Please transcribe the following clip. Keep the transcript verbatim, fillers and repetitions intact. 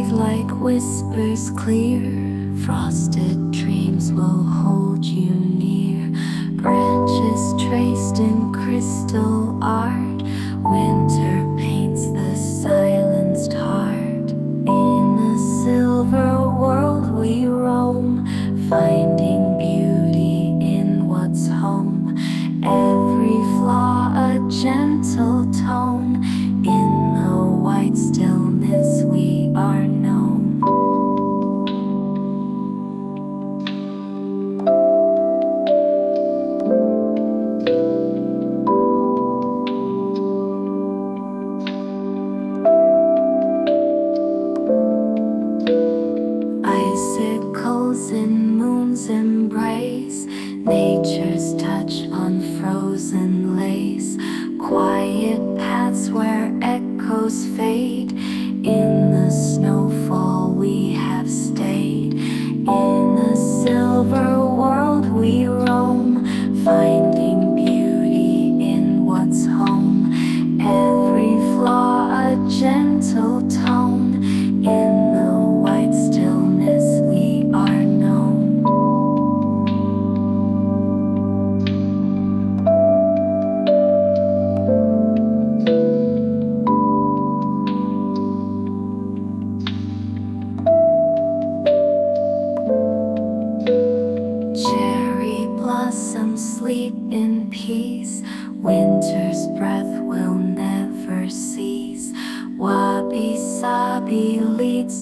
breathe like whispers clear. Frosted dreams will hold you near. Branches traced in crystal art. Winter paints the silenced heart. In a silver world we roam, finding beauty in what's home. Every flaw a gentle tone. In the white stillness we are known. Icicles in moon's embrace, nature's touch on frozen lace. Quiet paths where echoes fade. In the snowfall we have stayed. In a silver world we roam, finding beauty in what's home. Every flaw a gentle tone. In the white stillness we are known. Cherry blossoms sleep in peace. Winter's breath will never cease. Wabi sabi leads